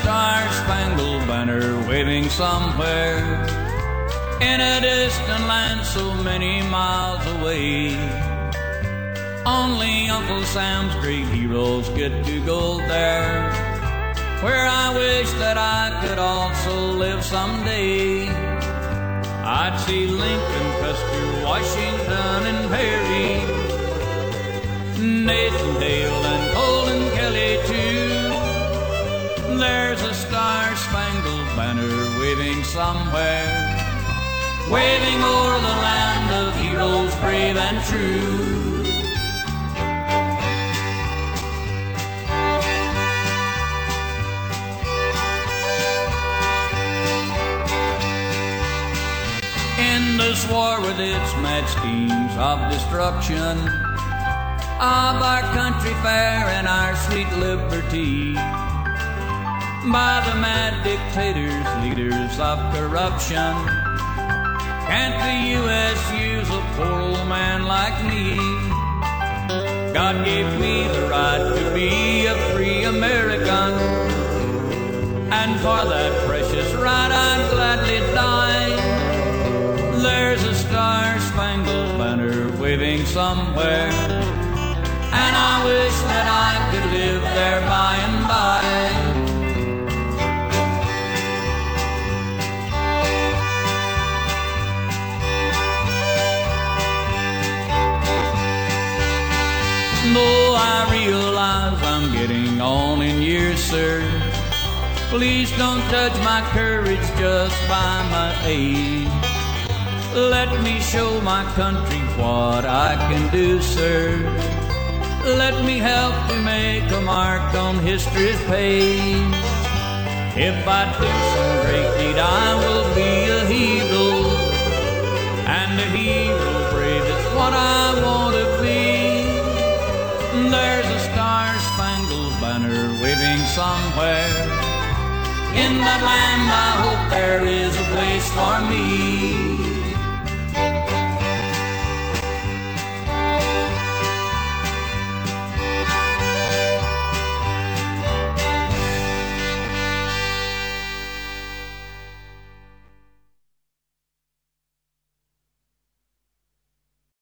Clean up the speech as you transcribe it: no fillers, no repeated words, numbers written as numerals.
star-spangled banner waving somewhere in a distant land so many miles away. Only Uncle Sam's great heroes get to go there, where I wish that I could also live someday. I'd see Lincoln, Custer, Washington, and Perry, Nathan Hale, and Colin Kelly too. There's a star-spangled banner waving somewhere, waving o'er the land of heroes brave and true. In this war with its mad schemes of destruction of our country fair and our sweet liberty, by the mad dictators, leaders of corruption, can't the U.S. use a poor old man like me? God gave me the right to be a free American, and for that precious right I'd gladly die. There's a star-spangled banner waving somewhere, and I wish that I could live there by and by. Though I realize I'm getting on in years, sir, please don't judge my courage just by my age. Let me show my country what I can do, sir. Let me help to make a mark on history's page. If I do some great deed, I will be a hero, and a hero brave is what I want to be. There's a star-spangled banner waving somewhere in that land. I hope there is a place for me.